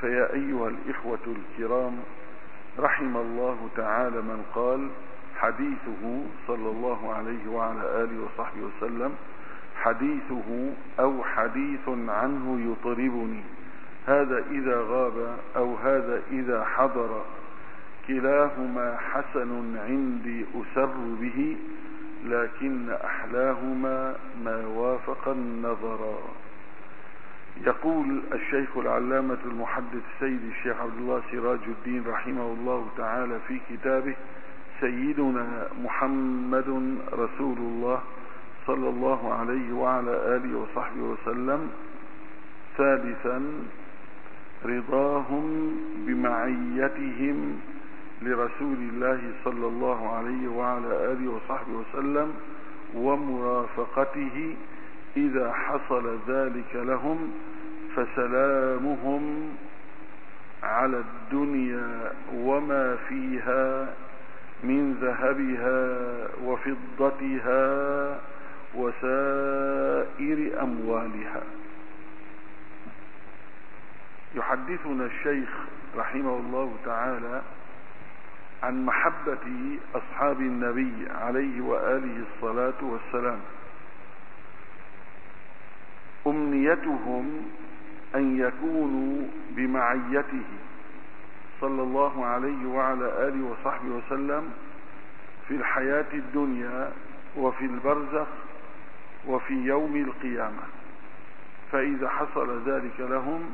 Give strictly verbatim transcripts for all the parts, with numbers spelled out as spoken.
فيا أيها الإخوة الكرام، رحم الله تعالى من قال حديثه صلى الله عليه وعلى آله وصحبه وسلم: حديثه أو حديث عنه يطربني، هذا إذا غاب أو هذا إذا حضر، كلاهما حسن عندي أسر به، لكن أحلاهما ما وافق النظر. يقول الشيخ العلامة المحدث سيد الشيخ عبد الله سراج الدين رحمه الله تعالى في كتابه سيدنا محمد رسول الله صلى الله عليه وعلى آله وصحبه وسلم: ثالثا، رضاهم بمعيتهم لرسول الله صلى الله عليه وعلى آله وصحبه وسلم ومرافقته إذا حصل ذلك لهم، فسلامهم على الدنيا وما فيها من ذهبها وفضتها وسائر أموالها. يحدثنا الشيخ رحمه الله تعالى عن محبة أصحاب النبي عليه وآله الصلاة والسلام. أمنيتهم أن يكونوا بمعيته صلى الله عليه وعلى آله وصحبه وسلم في الحياة الدنيا وفي البرزخ وفي يوم القيامة، فإذا حصل ذلك لهم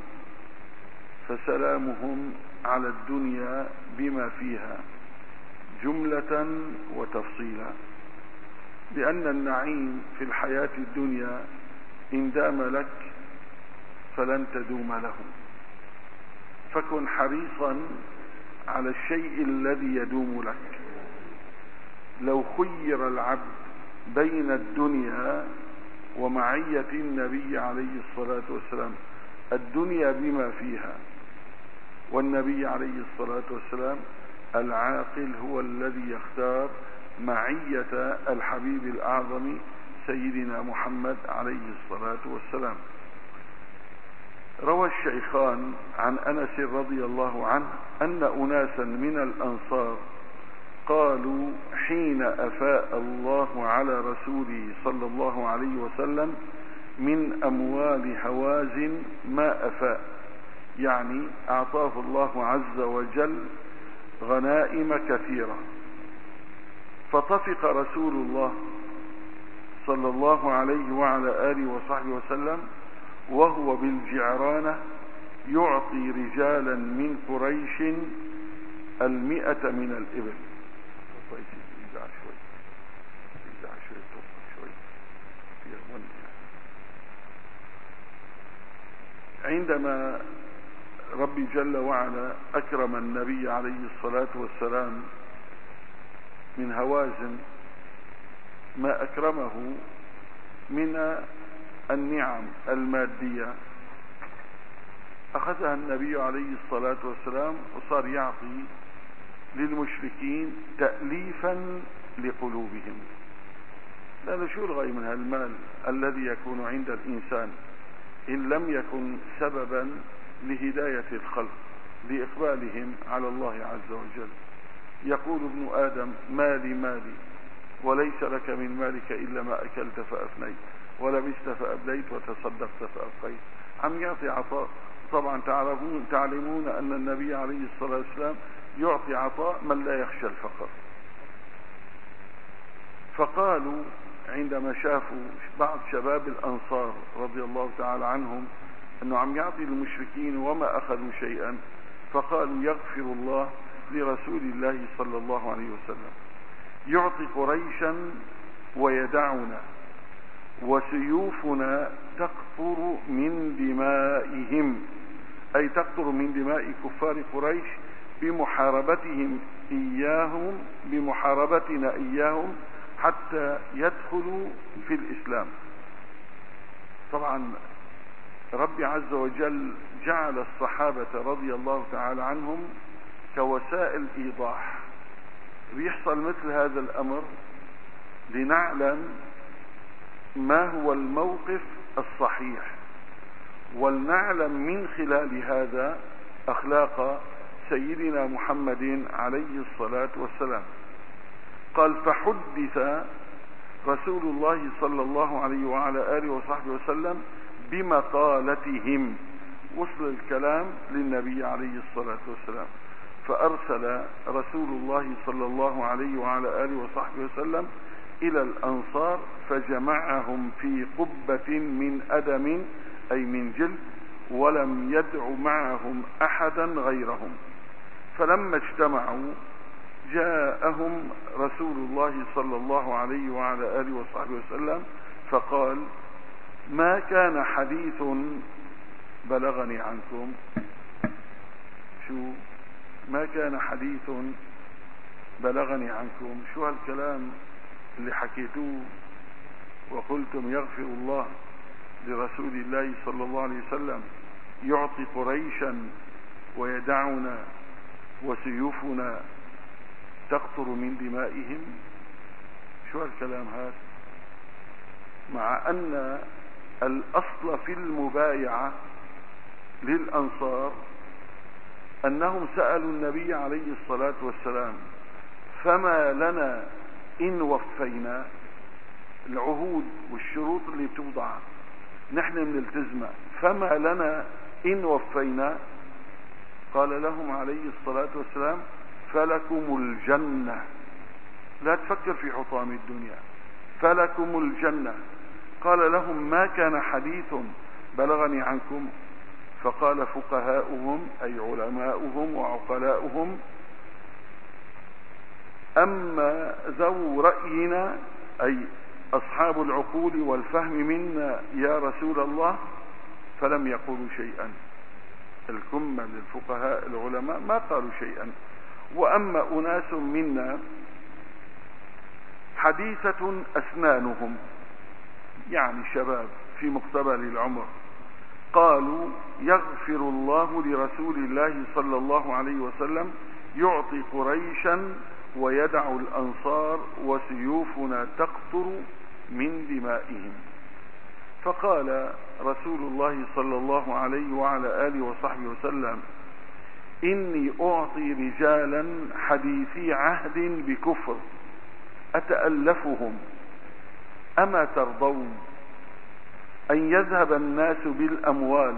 فسلامهم على الدنيا بما فيها جملة وتفصيلا، لأن النعيم في الحياة الدنيا إن دام لك فلن تدوم له، فكن حريصا على الشيء الذي يدوم لك. لو خير العبد بين الدنيا ومعية النبي عليه الصلاة والسلام، الدنيا بما فيها والنبي عليه الصلاة والسلام، العاقل هو الذي يختار معية الحبيب الأعظم سيدنا محمد عليه الصلاة والسلام. روى الشيخان عن أنس رضي الله عنه أن أناسا من الأنصار قالوا حين أفاء الله على رسوله صلى الله عليه وسلم من أموال هوازن ما أفاء، يعني أعطاه الله عز وجل غنائم كثيرة، فطفق رسول الله صلى الله عليه وعلى آله وصحبه وسلم وهو بالجعرانة يعطي رجالا من قريش المئة من الإبل. عندما ربي جل وعلا أكرم النبي عليه الصلاة والسلام من هوازن ما أكرمه من النعم المادية، أخذها النبي عليه الصلاة والسلام وصار يعطي للمشركين تأليفا لقلوبهم. لأنه شو الغاية من هالمال الذي يكون عند الإنسان إن لم يكن سببا لهداية الخلق لإقبالهم على الله عز وجل. يقول ابن آدم: مالي مالي، وليس لك من مالك إلا ما أكلت فأفنيت ولبست فأبليت وتصدقت فأبقيت. عم يعطي عطاء. طبعا تعلمون, تعلمون أن النبي عليه الصلاة والسلام يعطي عطاء من لا يخشى الفقر. فقالوا عندما شافوا بعض شباب الأنصار رضي الله تعالى عنهم أنه عم يعطي للمشركين وما أخذوا شيئا، فقالوا: يغفر الله لرسول الله صلى الله عليه وسلم، يعطي قريشا ويدعنا وسيوفنا تقطر من دمائهم، أي تقطر من دماء كفار قريش بمحاربتهم إياهم بمحاربتنا إياهم حتى يدخلوا في الإسلام. طبعا ربي عز وجل جعل الصحابة رضي الله تعالى عنهم كوسائل إيضاح. بيحصل مثل هذا الأمر لنعلم ما هو الموقف الصحيح، ولنعلم من خلال هذا أخلاق سيدنا محمد عليه الصلاة والسلام. قال فحدث رسول الله صلى الله عليه وعلى آله وصحبه وسلم بمقالتهم. وصل الكلام للنبي عليه الصلاة والسلام، فأرسل رسول الله صلى الله عليه وعلى آله وصحبه وسلم إلى الأنصار فجمعهم في قبة من أدم أي من جلد، ولم يدع معهم أحدا غيرهم. فلما اجتمعوا جاءهم رسول الله صلى الله عليه وعلى آله وصحبه وسلم فقال ما كان حديث بلغني عنكم. شو ما كان حديث بلغني عنكم؟ شو هالكلام اللي حكيتوه وقلتم يغفر الله لرسول الله صلى الله عليه وسلم يعطي قريشا ويدعنا وسيوفنا تقطر من دمائهم؟ شو هالكلام هذا؟ مع أن الأصل في المبايعة للأنصار أنهم سألوا النبي عليه الصلاة والسلام فما لنا إن وفينا. العهود والشروط اللي بتوضع نحن بنلتزمها، فما لنا إن وفينا. قال لهم عليه الصلاة والسلام فلكم الجنة، لا تفكر في حطام الدنيا، فلكم الجنة. قال لهم ما كان حديث بلغني عنكم؟ فقال فقهاؤهم أي علماؤهم وعقلاؤهم أما ذو رأينا أي أصحاب العقول والفهم منا يا رسول الله فلم يقولوا شيئا. الكمة للفقهاء العلماء ما قالوا شيئا. وأما أناس منا حديثة أسنانهم يعني شباب في مقتبل العمر قالوا يغفر الله لرسول الله صلى الله عليه وسلم يعطي قريشا ويدع الأنصار وسيوفنا تقطر من دمائهم. فقال رسول الله صلى الله عليه وعلى آله وصحبه وسلم إني أعطي رجالا حديثي عهد بكفر أتألفهم، أما ترضون أن يذهب الناس بالأموال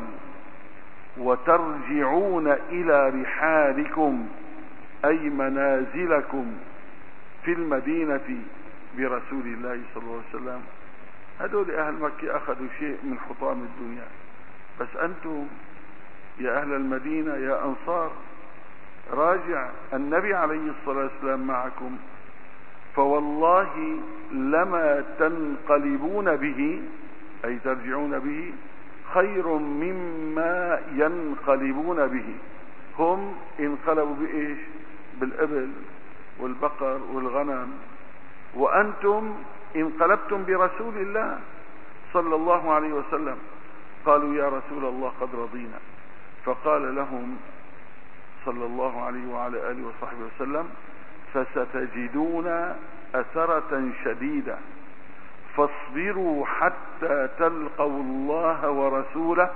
وترجعون إلى رحالكم أي منازلكم في المدينة برسول الله صلى الله عليه وسلم؟ هذول أهل مكة أخذوا شيء من حطام الدنيا، بس أنتم يا أهل المدينة يا أنصار راجع النبي عليه الصلاة والسلام معكم، فوالله لما تنقلبون به أي ترجعون به خير مما ينقلبون به. هم انقلبوا بإيش؟ بالإبل والبقر والغنم، وأنتم انقلبتم برسول الله صلى الله عليه وسلم. قالوا يا رسول الله قد رضينا. فقال لهم صلى الله عليه وعلى آله وصحبه وسلم فستجدون أثرة شديدة فاصبروا حتى تلقوا الله ورسوله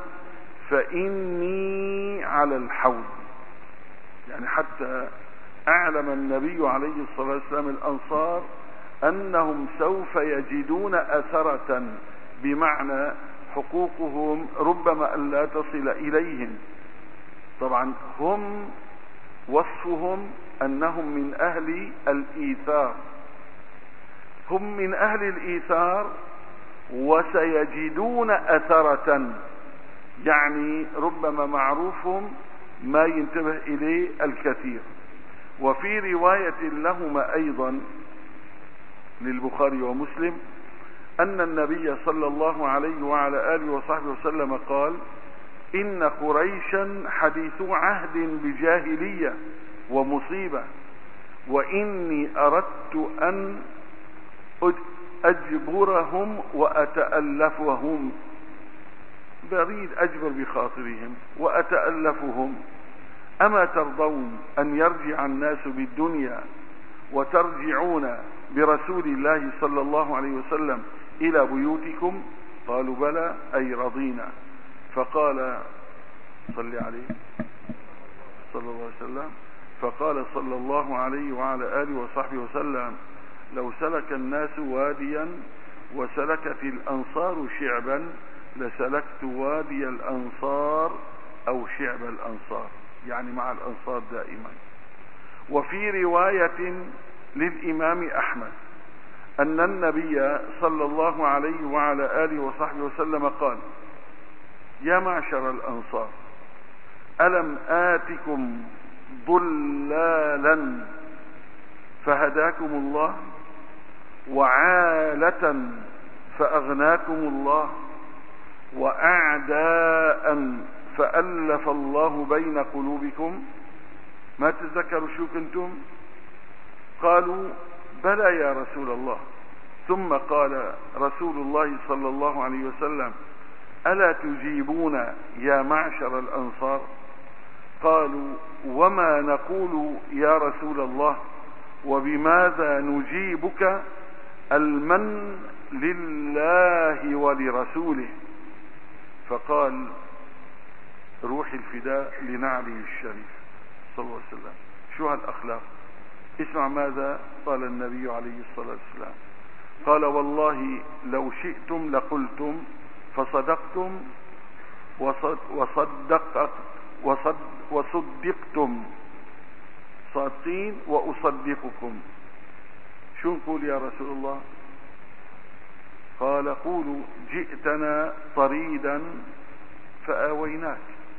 فإني على الحوض. يعني حتى أعلم النبي عليه الصلاة والسلام الأنصار أنهم سوف يجدون أثرة، بمعنى حقوقهم ربما أن لا تصل إليهم. طبعا هم وصفهم أنهم من أهل الإيثار، هم من أهل الإيثار وسيجدون أثرة، يعني ربما معروفهم ما ينتبه إليه الكثير. وفي رواية لهما أيضا للبخاري ومسلم أن النبي صلى الله عليه وعلى آله وصحبه وسلم قال إن قريشا حديثو عهد بجاهلية ومصيبة، وإني أردت أن أجبرهم وأتألفهم، بريد أجبر بخاطرهم وأتألفهم. أما ترضون أن يرجع الناس بالدنيا وترجعون برسول الله صلى الله عليه وسلم إلى بيوتكم؟ قالوا بلى أي رضينا. فقال صل عليه وسلم، فقال صلى الله عليه وعلى آله وصحبه وسلم: لو سلك الناس واديا وسلكت الأنصار شعبا لسلكت وادي الأنصار أو شعب الأنصار، يعني مع الأنصار دائما. وفي رواية للإمام أحمد أن النبي صلى الله عليه وعلى آله وصحبه وسلم قال: يا معشر الأنصار، ألم آتكم ضلالا فهداكم الله، وعالة فأغناكم الله، وأعداء فألف الله بين قلوبكم؟ ما تتذكروا شو كنتم؟ قالوا: بلى يا رسول الله. ثم قال رسول الله صلى الله عليه وسلم: ألا تجيبون يا معشر الأنصار؟ قالوا: وما نقول يا رسول الله، وبماذا نجيبك؟ المن لله ولرسوله. فقال: روح الفداء لنعله الشريف صلى الله عليه وسلم. شو هالأخلاق؟ اسمع ماذا قال النبي عليه الصلاة والسلام. قال: والله لو شئتم لقلتم فصدقتم وصدقت وصد وصدقتم، صادقين وأصدقكم. شو نقول يا رسول الله؟ قال: قولوا: جئتنا طريدا فآويناك،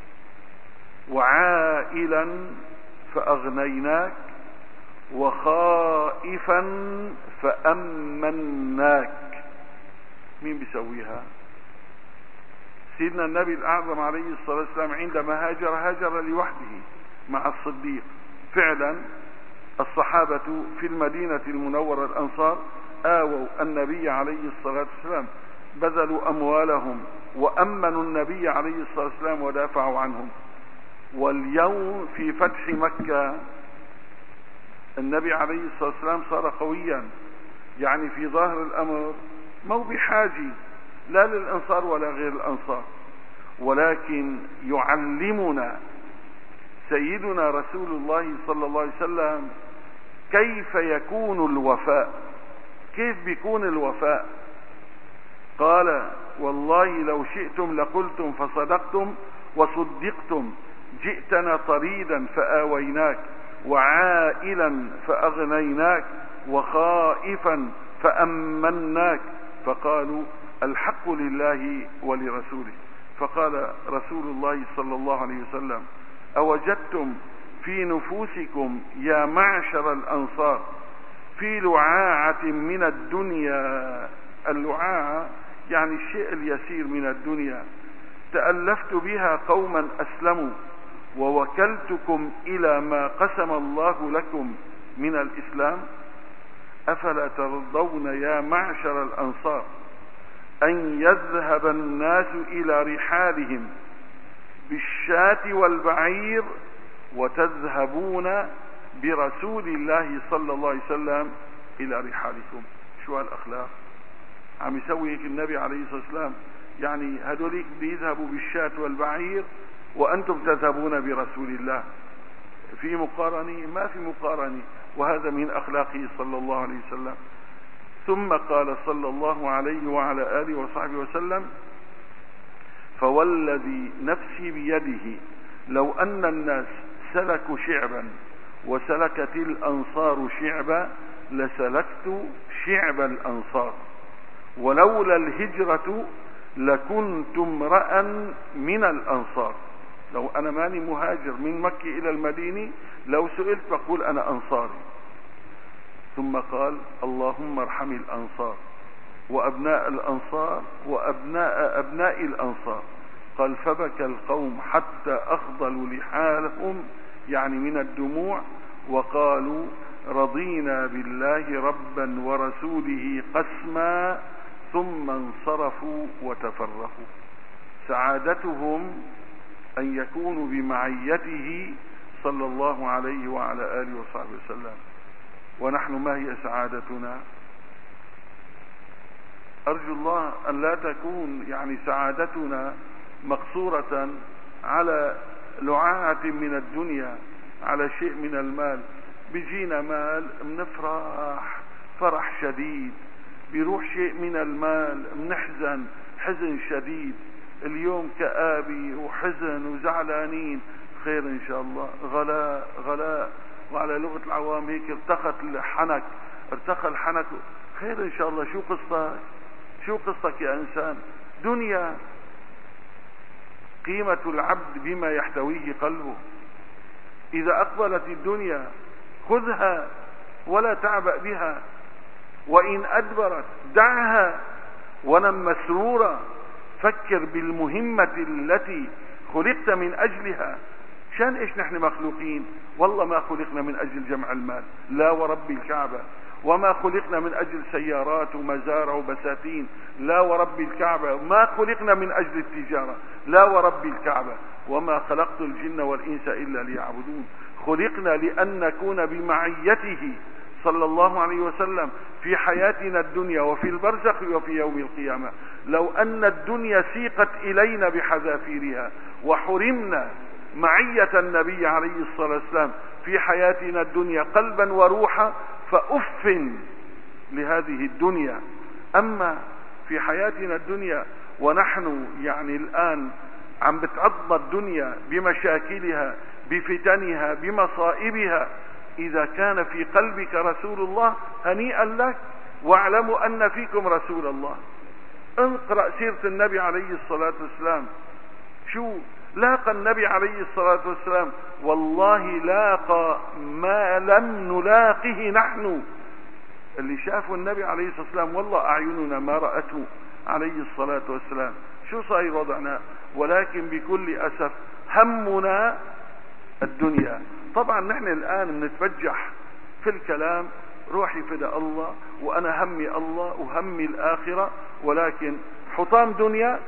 وعائلا فأغنيناك، وخائفا فأمناك. مين بيسويها؟ سيدنا النبي الأعظم عليه الصلاة والسلام عندما هاجر هاجر لوحده مع الصديق. فعلا الصحابة في المدينة المنورة الأنصار آووا النبي عليه الصلاة والسلام، بذلوا أموالهم وأمنوا النبي عليه الصلاة والسلام ودافعوا عنهم. واليوم في فتح مكة النبي عليه الصلاة والسلام صار قويا، يعني في ظاهر الأمر مو بحاجة لا للأنصار ولا غير الأنصار، ولكن يعلمنا سيدنا رسول الله صلى الله عليه وسلم كيف يكون الوفاء، كيف بيكون الوفاء. قال: والله لو شئتم لقلتم فصدقتم وصدقتم، جئتنا طريدا فآويناك، وعائلا فأغنيناك، وخائفا فأمناك. فقالوا: الحق لله ولرسوله. فقال رسول الله صلى الله عليه وسلم: أوجدتم في نفوسكم يا معشر الأنصار في لعاعة من الدنيا، اللعاعة يعني الشيء اليسير من الدنيا، تألفت بها قوما أسلموا، ووكلتكم إلى ما قسم الله لكم من الإسلام؟ أفلا ترضون يا معشر الأنصار أن يذهب الناس إلى رحالهم بالشاة والبعير، وتذهبون برسول الله صلى الله عليه وسلم إلى رحالكم؟ شو هالأخلاق؟ عم يسوي هيك النبي عليه الصلاة والسلام، يعني هدوليك بيذهبوا بالشاة والبعير وأنتم تذهبون برسول الله. في مقارنة؟ ما في مقارنة. وهذا من أخلاقه صلى الله عليه وسلم. ثم قال صلى الله عليه وعلى آله وصحبه وسلم: فوالذي نفسي بيده لو أن الناس سلكوا شعبا وسلكت الأنصار شعبا لسلكت شعب الأنصار، ولولا الهجرة لكنت امرأ من الأنصار. لو أنا ماني مهاجر من مكة إلى المدينة لو سئلت بقول أنا أنصاري. ثم قال: اللهم ارحم الأنصار وأبناء الأنصار وأبناء أبناء الأنصار. قال: فبكى القوم حتى أخضلوا لحالهم، يعني من الدموع، وقالوا: رضينا بالله ربا ورسوله قسما، ثم انصرفوا وتفرقوا. سعادتهم أن يكونوا بمعيته صلى الله عليه وعلى آله وصحبه وسلم. ونحن ما هي سعادتنا؟ أرجو الله أن لا تكون يعني سعادتنا مقصورة على لعاعة من الدنيا، على شيء من المال، بيجينا مال بنفرح فرح شديد، بيروح شيء من المال بنحزن حزن شديد. اليوم كآبي وحزن وزعلانين، خير ان شاء الله. غلاء غلاء، وعلى لغة العوام هيك ارتخت الحنك، ارتخى الحنك، خير ان شاء الله. شو قصتك؟ شو قصتك يا انسان؟ دنيا. قيمة العبد بما يحتويه قلبه. اذا اقبلت الدنيا خذها ولا تعبأ بها، وان ادبرت دعها ونم مسرورا. فكر بالمهمة التي خلقت من اجلها. شان ايش نحن مخلوقين؟ والله ما خلقنا من اجل جمع المال، لا ورب الكعبة. وما خلقنا من اجل سيارات ومزارع وبساتين، لا ورب الكعبة. ما خلقنا من اجل التجارة، لا ورب الكعبة. وما خلقت الجن والانس الا ليعبدون. خلقنا لان نكون بمعيته صلى الله عليه وسلم في حياتنا الدنيا وفي البرزخ وفي يوم القيامة. لو ان الدنيا سيقت الينا بحذافيرها وحرمنا معية النبي عليه الصلاة والسلام في حياتنا الدنيا قلبا وروحا، فأف لهذه الدنيا. أما في حياتنا الدنيا ونحن يعني الآن عم بتعضنا الدنيا بمشاكلها بفتنها بمصائبها، إذا كان في قلبك رسول الله هنيئا لك، واعلموا أن فيكم رسول الله. انقرأ سيرة النبي عليه الصلاة والسلام. شو لاقى النبي عليه الصلاة والسلام؟ والله لاقى ما لم نلاقه نحن. اللي شافوا النبي عليه الصلاة والسلام والله أعيننا ما رأته عليه الصلاة والسلام. شو صاير وضعنا؟ ولكن بكل أسف همنا الدنيا. طبعا نحن الآن بنتبجح في الكلام، روحي فدى الله وأنا همي الله وهمي الآخرة، ولكن حطام دنيا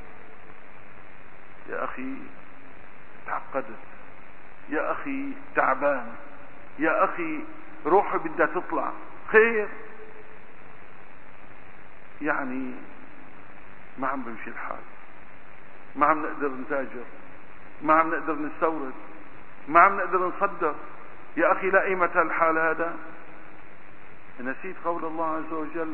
يا أخي تعقدت، يا أخي تعبان، يا أخي روحي بدها تطلع. خير يعني ما عم بمشي الحال، ما عم نقدر نتاجر، ما عم نقدر نستورد، ما عم نقدر نصدر. يا أخي لا قيمة الحال هذا. نسيت قول الله عز وجل: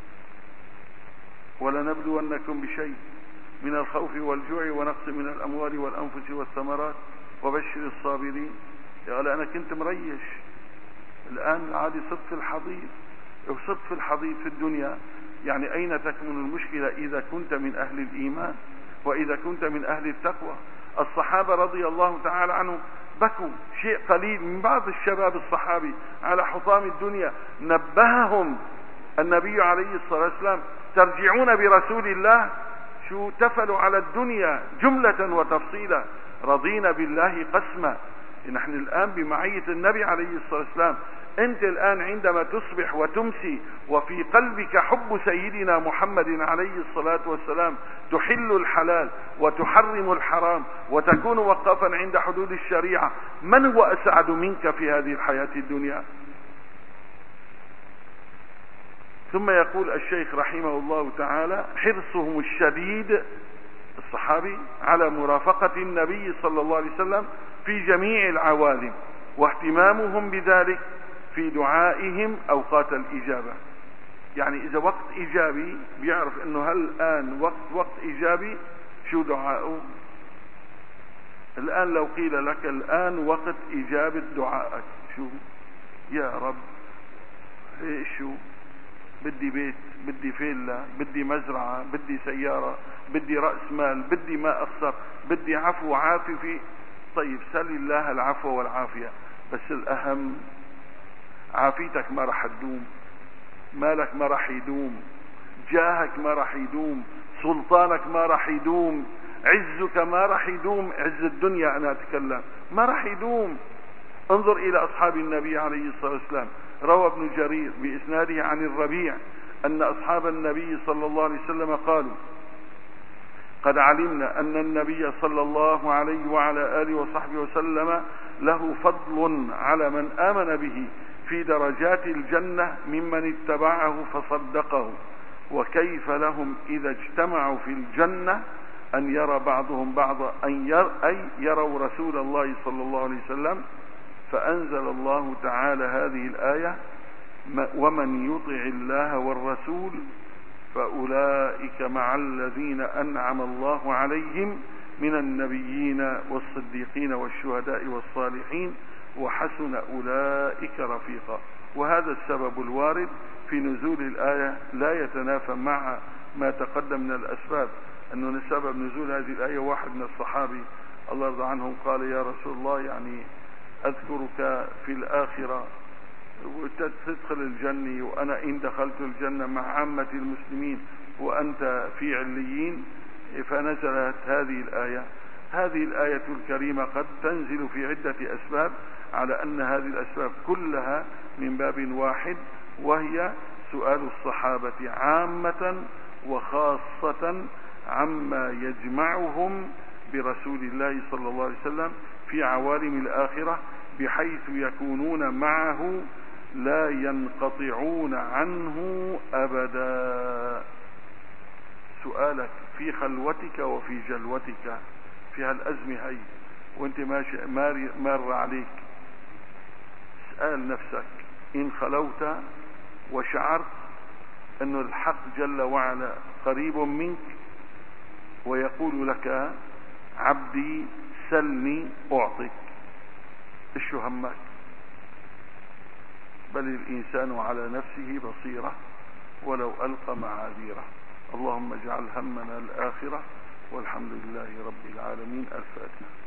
ولنبلونكم بشيء من الخوف والجوع ونقص من الأموال والأنفس والثمرات وبشر الصابرين. قال أنا كنت مريش، الآن عادي صرت في الحضيض، وصرت في الحضيض في الدنيا. يعني أين تكمن المشكلة إذا كنت من أهل الإيمان وإذا كنت من أهل التقوى؟ الصحابة رضي الله تعالى عنهم بكوا شيء قليل من بعض الشباب الصحابي على حطام الدنيا، نبههم النبي عليه الصلاة والسلام: ترجعون برسول الله. شو تفلوا على الدنيا جملة وتفصيلا، رضينا بالله قسما. نحن الآن بمعية النبي عليه الصلاة والسلام. أنت الآن عندما تصبح وتمسي وفي قلبك حب سيدنا محمد عليه الصلاة والسلام، تحل الحلال وتحرم الحرام وتكون وقفا عند حدود الشريعة، من هو أسعد منك في هذه الحياة الدنيا؟ ثم يقول الشيخ رحمه الله تعالى: حرصهم الشديد الصحابي على مرافقة النبي صلى الله عليه وسلم في جميع العوالم، واهتمامهم بذلك في دعائهم أوقات الإجابة. يعني إذا وقت إيجابي بيعرف إنه هل الآن وقت وقت إيجابي، شو دعاؤه؟ الآن لو قيل لك الآن وقت إجابة دعائك، شو؟ يا رب إيه شو؟ بدي بيت، بدي فيلا، بدي مزرعة، بدي سيارة، بدي رأس مال، بدي ما أخسر، بدي عفو وعافية في. طيب سل الله العفو والعافية، بس الأهم عافيتك ما رح تدوم، مالك ما رح يدوم، جاهك ما رح يدوم، سلطانك ما رح يدوم، عزك ما رح يدوم. عز الدنيا أنا أتكلم ما رح يدوم. انظر إلى أصحاب النبي عليه الصلاة والسلام. روى ابن جرير بإسناده عن الربيع أن أصحاب النبي صلى الله عليه وسلم قالوا: قد علمنا أن النبي صلى الله عليه وعلى آله وصحبه وسلم له فضل على من آمن به في درجات الجنة ممن اتبعه فصدقه، وكيف لهم إذا اجتمعوا في الجنة أن يرى بعضهم بعضا، أن ير أي يروا رسول الله صلى الله عليه وسلم فأنزل الله تعالى هذه الآية: ومن يطع الله والرسول فأولئك مع الذين أنعم الله عليهم من النبيين والصديقين والشهداء والصالحين وحسن أولئك رفيقا. وهذا السبب الوارد في نزول الآية لا يتنافى مع ما تقدم من الأسباب، أنه سبب نزول هذه الآية واحد من الصحابي الله يرضى عنهم قال: يا رسول الله، يعني أذكرك في الآخرة وتدخل الجنة، وأنا إن دخلت الجنة مع عامة المسلمين وأنت في عليين. فنزلت هذه الآية. هذه الآية الكريمة قد تنزل في عدة أسباب، على أن هذه الأسباب كلها من باب واحد، وهي سؤال الصحابة عامة وخاصة عما يجمعهم برسول الله صلى الله عليه وسلم في عوالم الآخرة، بحيث يكونون معه لا ينقطعون عنه أبدا. سؤالك في خلوتك وفي جلوتك في هالأزمة هي وانت ماشي مار عليك، اسأل نفسك: إن خلوت وشعرت أن الحق جل وعلا قريب منك ويقول لك: عبدي سلني أعطيك، إيش همك؟ بل الإنسان على نفسه بصيرة ولو ألقى معاذيره. اللهم اجعل همنا الآخرة، والحمد لله رب العالمين. الفاتحة.